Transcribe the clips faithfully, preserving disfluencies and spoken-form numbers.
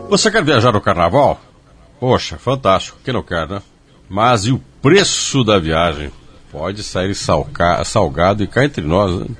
Você quer viajar no carnaval? Poxa, fantástico, quem não quer, né? Mas e o preço da viagem? Pode sair salga- salgado e cá entre nós, né?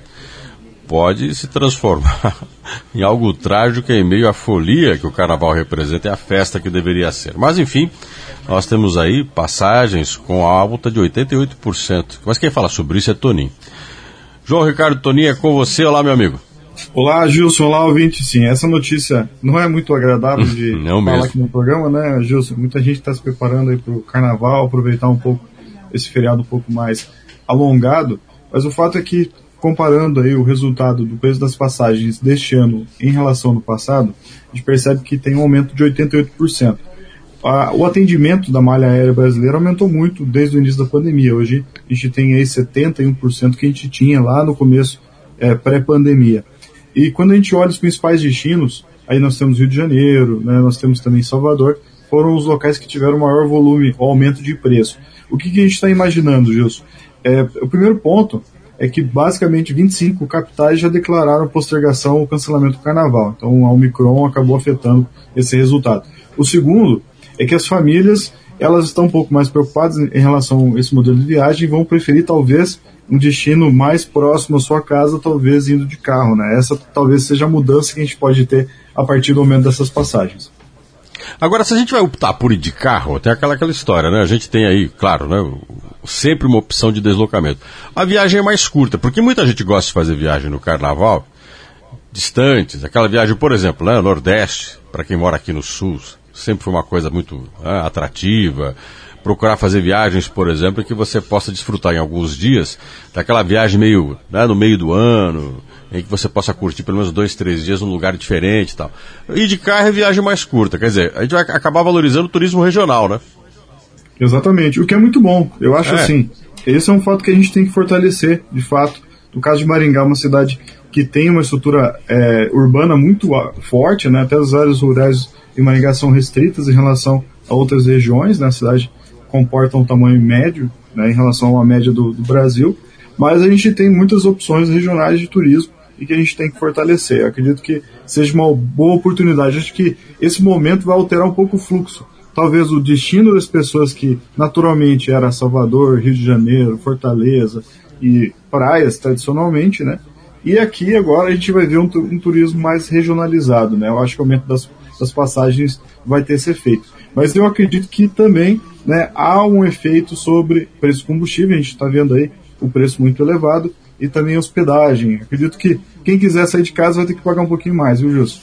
Pode se transformar em algo trágico em meio à folia que o carnaval representa e a festa que deveria ser. Mas enfim, nós temos aí passagens com alta de oitenta e oito por cento. Mas quem fala sobre isso é Toninho. João Ricardo Toninho, é com você. Olá, meu amigo. Olá, Gilson. Olá, ouvinte. Sim, essa notícia não é muito agradável de não falar mesmo. aqui no programa, né, Gilson? Muita gente está se preparando aí para o carnaval, aproveitar um pouco esse feriado um pouco mais alongado, mas o fato é que, comparando aí o resultado do preço das passagens deste ano em relação ao ano passado, a gente percebe que tem um aumento de oitenta e oito por cento. A, o atendimento da malha aérea brasileira aumentou muito desde o início da pandemia. Hoje a gente tem aí setenta e um por cento que a gente tinha lá no começo, é, pré-pandemia. E quando a gente olha os principais destinos, aí nós temos Rio de Janeiro, né, nós temos também Salvador, foram os locais que tiveram maior volume, o aumento de preço. O que, que a gente está imaginando, Gilson? É, o primeiro ponto é que basicamente vinte e cinco capitais já declararam postergação ou cancelamento do carnaval. Então a Omicron acabou afetando esse resultado. O segundo é que as famílias elas estão um pouco mais preocupadas em relação a esse modelo de viagem e vão preferir talvez um destino mais próximo à sua casa, talvez indo de carro, né? Essa talvez seja a mudança que a gente pode ter a partir do aumento dessas passagens. Agora, se a gente vai optar por ir de carro, tem aquela, aquela história, né? A gente tem aí, claro, né, sempre uma opção de deslocamento. A viagem é mais curta, porque muita gente gosta de fazer viagem no carnaval, distantes, aquela viagem, por exemplo, né, Nordeste, para quem mora aqui no Sul, sempre foi uma coisa muito né, atrativa. Procurar fazer viagens, por exemplo, que você possa desfrutar em alguns dias daquela viagem meio, né, no meio do ano, em que você possa curtir pelo menos dois, três dias num lugar diferente e tal. E de carro é viagem mais curta, quer dizer, a gente vai acabar valorizando o turismo regional, né? Exatamente, o que é muito bom. Eu acho é. assim, esse é um fato que a gente tem que fortalecer, de fato. No caso de Maringá, uma cidade que tem uma estrutura é, urbana muito forte, né, até as áreas rurais de Maringá são restritas em relação a outras regiões, né, a cidade comporta um tamanho médio, né, em relação à média do, do Brasil, mas a gente tem muitas opções regionais de turismo e que a gente tem que fortalecer. Eu acredito que seja uma boa oportunidade. Acho que esse momento vai alterar um pouco o fluxo. Talvez o destino das pessoas que naturalmente era Salvador, Rio de Janeiro, Fortaleza e praias tradicionalmente, né? E aqui agora a gente vai ver um, um turismo mais regionalizado, né? Eu acho que o aumento das, das passagens vai ter esse efeito. Mas eu acredito que também, né, há um efeito sobre preço do combustível. A gente está vendo aí o preço muito elevado e também a hospedagem. Acredito que quem quiser sair de casa vai ter que pagar um pouquinho mais, viu, Gilson?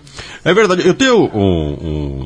É verdade. Eu tenho um, um,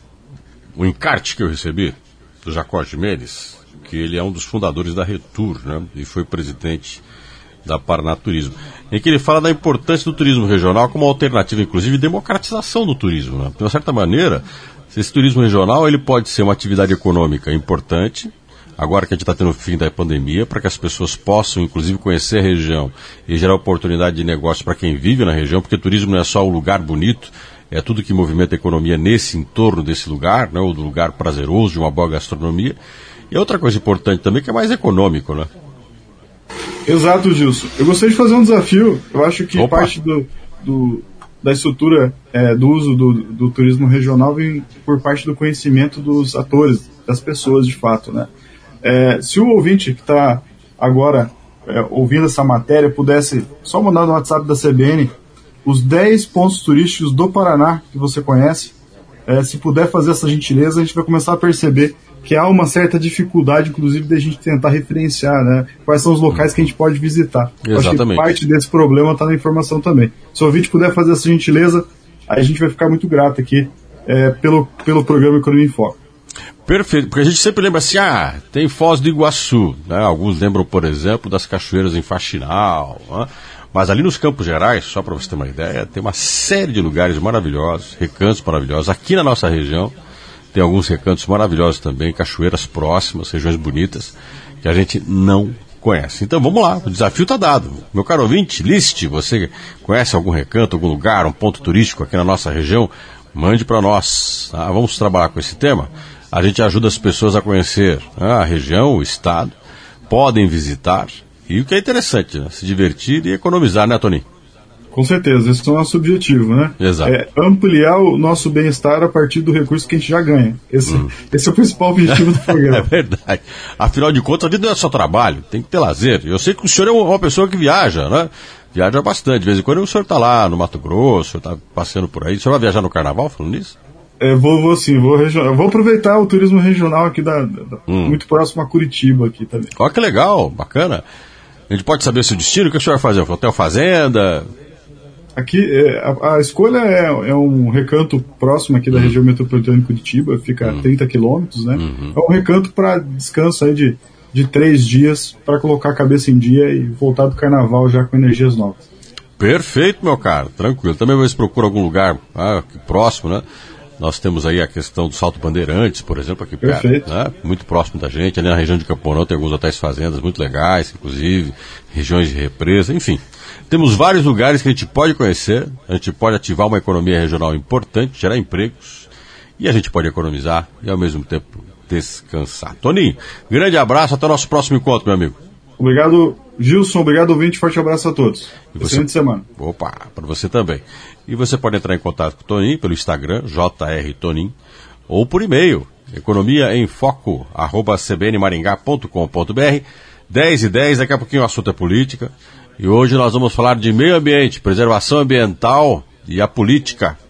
um encarte que eu recebi do Jacó Jimenez, que ele é um dos fundadores da Retour, né, e foi presidente da Paraná Turismo, em que ele fala da importância do turismo regional como alternativa, inclusive, de democratização do turismo, né? De uma certa maneira, esse turismo regional ele pode ser uma atividade econômica importante, agora que a gente está tendo o fim da pandemia, para que as pessoas possam, inclusive, conhecer a região e gerar oportunidade de negócio para quem vive na região, porque turismo não é só o lugar bonito, é tudo que movimenta a economia nesse entorno desse lugar, né, ou do lugar prazeroso, de uma boa gastronomia. E outra coisa importante também, que é mais econômico, né? Exato, Gilson. Eu gostaria de fazer um desafio. Eu acho que Opa. parte do, do, da estrutura é, do uso do, do turismo regional vem por parte do conhecimento dos atores, das pessoas de fato, né? É, se o ouvinte que está agora é, ouvindo essa matéria pudesse só mandar no WhatsApp da C B N os dez pontos turísticos do Paraná que você conhece, é, se puder fazer essa gentileza, a gente vai começar a perceber que há uma certa dificuldade, inclusive, de a gente tentar referenciar, né, quais são os locais que a gente pode visitar. Exatamente. Acho que parte desse problema está na informação também. Se o ouvinte puder fazer essa gentileza, aí a gente vai ficar muito grato aqui é, pelo, pelo programa Economia em Foco. Perfeito, porque a gente sempre lembra assim, ah, tem Foz do Iguaçu, né? Alguns lembram, por exemplo, das cachoeiras em Faxinal, né? Mas ali nos Campos Gerais, só para você ter uma ideia, tem uma série de lugares maravilhosos, recantos maravilhosos. Aqui na nossa região tem alguns recantos maravilhosos também, cachoeiras próximas, regiões bonitas, que a gente não conhece. Então vamos lá, o desafio está dado. Meu caro ouvinte, liste, você conhece algum recanto, algum lugar, um ponto turístico aqui na nossa região? Mande para nós, tá? Vamos trabalhar com esse tema. A gente ajuda as pessoas a conhecer, né, a região, o estado, podem visitar, e o que é interessante, né, se divertir e economizar, né, Toninho? Com certeza, esse é o nosso objetivo, né? Exato. É ampliar o nosso bem-estar a partir do recurso que a gente já ganha. Esse, hum. esse é o principal objetivo do programa. É verdade. Afinal de contas, a vida não é só trabalho, tem que ter lazer. Eu sei que o senhor é uma pessoa que viaja, né? Viaja bastante. De vez em quando o senhor está lá no Mato Grosso, o senhor está passeando por aí. O senhor vai viajar no Carnaval, falando nisso? É, vou, vou sim, vou, regional, vou aproveitar o turismo regional aqui, da, da hum. muito próximo a Curitiba aqui também. Olha que legal, bacana. A gente pode saber seu destino, o que o senhor vai fazer? Hotel Fazenda? Aqui, é, a, a escolha é, é um recanto próximo aqui da uhum. região metropolitana de Curitiba, fica uhum. a trinta quilômetros, né? Uhum. É um recanto para descanso aí de, de três dias, para colocar a cabeça em dia e voltar do carnaval já com energias novas. Perfeito, meu caro, tranquilo. Também você procura algum lugar ah, próximo, né? Nós temos aí a questão do Salto Bandeirantes, por exemplo, aqui perto, né? Muito próximo da gente. Ali na região de Camporão tem alguns hotéis fazendas muito legais, inclusive, regiões de represa, enfim. Temos vários lugares que a gente pode conhecer, a gente pode ativar uma economia regional importante, gerar empregos, e a gente pode economizar e, ao mesmo tempo, descansar. Toninho, grande abraço, até o nosso próximo encontro, meu amigo. Obrigado, Gilson, obrigado, ouvinte, forte abraço a todos. E você... Excelente semana. Opa, para você também. E você pode entrar em contato com o Toninho pelo Instagram, J R Toninho, ou por e-mail, economiaemfoco, arroba c b n maringá ponto com ponto b r, dez e dez, daqui a pouquinho o assunto é política. E hoje nós vamos falar de meio ambiente, preservação ambiental e a política